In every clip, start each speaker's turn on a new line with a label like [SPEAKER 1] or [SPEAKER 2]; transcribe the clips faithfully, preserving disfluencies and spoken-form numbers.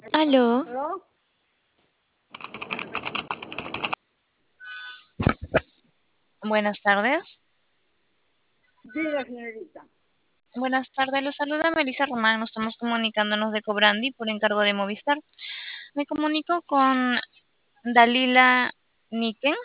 [SPEAKER 1] Aló,
[SPEAKER 2] ¿No?
[SPEAKER 1] buenas tardes.
[SPEAKER 2] Diga, señorita.
[SPEAKER 1] Buenas tardes, le saluda Melissa Román. Nos estamos comunicándonos de Cobrandi por encargo de Movistar. Me comunico con Dalila Niken.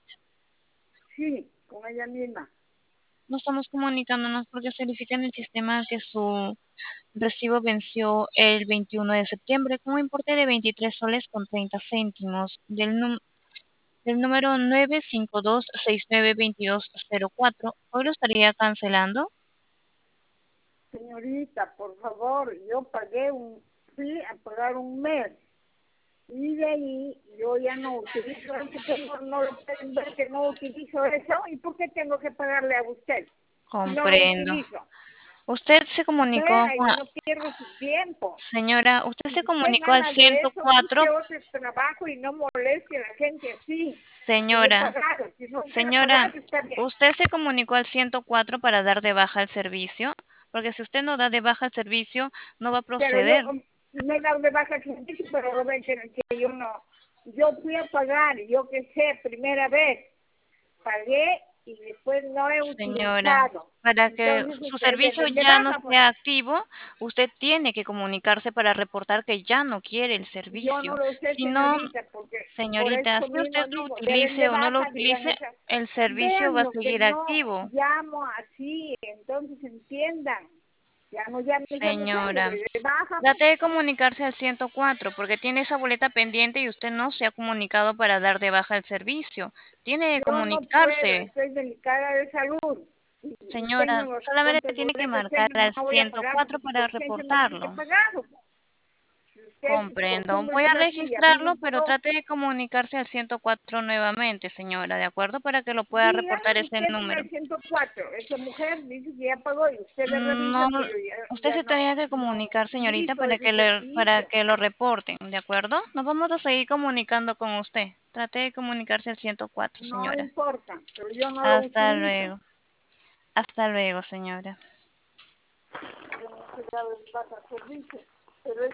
[SPEAKER 2] Sí, con ella misma.
[SPEAKER 1] Nos estamos comunicándonos porque se verifica en el sistema que su recibo venció el veintiuno de septiembre con un importe de veintitrés soles con treinta céntimos del, num- del número nueve cinco dos seis nueve dos dos cero cuatro. Hoy lo estaría cancelando.
[SPEAKER 2] Señorita, por favor, yo pagué un, fui a pagar un mes. Y de ahí yo ya no utilizo ese teléfono, no lo pueden ver que no utilizo eso. ¿Y por qué tengo que pagarle a usted si no lo
[SPEAKER 1] Comprendo.
[SPEAKER 2] utilizo?
[SPEAKER 1] Usted se comunicó
[SPEAKER 2] Vea,
[SPEAKER 1] con...
[SPEAKER 2] y no pierdo su tiempo.
[SPEAKER 1] Señora, usted
[SPEAKER 2] Si
[SPEAKER 1] se
[SPEAKER 2] usted
[SPEAKER 1] comunicó al
[SPEAKER 2] gana de
[SPEAKER 1] ciento
[SPEAKER 2] eso,
[SPEAKER 1] cuatro.
[SPEAKER 2] busque otro trabajo y no moleste a la gente así. Yo he
[SPEAKER 1] Señora,
[SPEAKER 2] pagado. Si no quiere
[SPEAKER 1] señora,
[SPEAKER 2] pagar, está bien.
[SPEAKER 1] usted se comunicó al ciento cuatro para dar de baja el servicio, porque si usted no da de baja el servicio, no va a
[SPEAKER 2] Pero yo
[SPEAKER 1] proceder.
[SPEAKER 2] um, me he dado de baja el servicio, pero lo ven que, que yo no. Yo fui a pagar, yo que sé, primera vez, pagué y después no he
[SPEAKER 1] Señora,
[SPEAKER 2] utilizado.
[SPEAKER 1] para que
[SPEAKER 2] Entonces
[SPEAKER 1] su
[SPEAKER 2] ustedes
[SPEAKER 1] servicio
[SPEAKER 2] den de
[SPEAKER 1] ya no
[SPEAKER 2] baja, pues
[SPEAKER 1] sea activo, usted tiene que comunicarse para reportar que ya no quiere el
[SPEAKER 2] yo no
[SPEAKER 1] servicio.
[SPEAKER 2] lo sé,
[SPEAKER 1] Si no,
[SPEAKER 2] señorita, porque por
[SPEAKER 1] señorita,
[SPEAKER 2] eso
[SPEAKER 1] si usted
[SPEAKER 2] mismo
[SPEAKER 1] lo
[SPEAKER 2] digo, deben
[SPEAKER 1] utilice
[SPEAKER 2] de
[SPEAKER 1] o no lo
[SPEAKER 2] baja, digan
[SPEAKER 1] utilice,
[SPEAKER 2] esas.
[SPEAKER 1] el servicio va
[SPEAKER 2] Vean
[SPEAKER 1] a
[SPEAKER 2] lo que
[SPEAKER 1] seguir
[SPEAKER 2] no
[SPEAKER 1] activo.
[SPEAKER 2] llamo así, entonces entiendan. Ya no llames a mujer, le
[SPEAKER 1] Señora,
[SPEAKER 2] doy de baja, pues.
[SPEAKER 1] trate de comunicarse al ciento cuatro porque tiene esa boleta pendiente y usted no se ha comunicado para dar de baja el servicio. Tiene que
[SPEAKER 2] Yo no puedo,
[SPEAKER 1] comunicarse.
[SPEAKER 2] estoy delicada de salud y, y tengo
[SPEAKER 1] Señora,
[SPEAKER 2] los
[SPEAKER 1] solamente tiene que
[SPEAKER 2] contribuyentes,
[SPEAKER 1] marcar
[SPEAKER 2] tengo,
[SPEAKER 1] al
[SPEAKER 2] no voy a
[SPEAKER 1] ciento
[SPEAKER 2] pagar
[SPEAKER 1] cuatro
[SPEAKER 2] porque por
[SPEAKER 1] para
[SPEAKER 2] urgencia me tiene que
[SPEAKER 1] reportarlo.
[SPEAKER 2] pagar. Si usted, su
[SPEAKER 1] Comprendo.
[SPEAKER 2] costumbre
[SPEAKER 1] Voy a
[SPEAKER 2] es así, a mí me
[SPEAKER 1] registrarlo, pero
[SPEAKER 2] pagó.
[SPEAKER 1] trate de comunicarse al ciento cuatro nuevamente, señora, ¿de acuerdo? Para que lo pueda
[SPEAKER 2] Diga
[SPEAKER 1] reportar ese
[SPEAKER 2] usted en
[SPEAKER 1] número.
[SPEAKER 2] el ciento cuatro, esa mujer dice que ya pagó y usted le
[SPEAKER 1] No,
[SPEAKER 2] revisa que yo ya,
[SPEAKER 1] usted
[SPEAKER 2] ya
[SPEAKER 1] se
[SPEAKER 2] no,
[SPEAKER 1] tenía que
[SPEAKER 2] no
[SPEAKER 1] comunicar, señorita,
[SPEAKER 2] utilizo
[SPEAKER 1] para
[SPEAKER 2] ese
[SPEAKER 1] que le, para
[SPEAKER 2] servicio.
[SPEAKER 1] que lo reporten, ¿de acuerdo? Nos vamos a seguir comunicando con usted. Trate de comunicarse al ciento cuatro,
[SPEAKER 2] No
[SPEAKER 1] señora.
[SPEAKER 2] importa, pero yo no lo
[SPEAKER 1] Hasta
[SPEAKER 2] utilizo.
[SPEAKER 1] luego. Hasta luego, señora.
[SPEAKER 2] Yo no sé ya del baja servicio, pero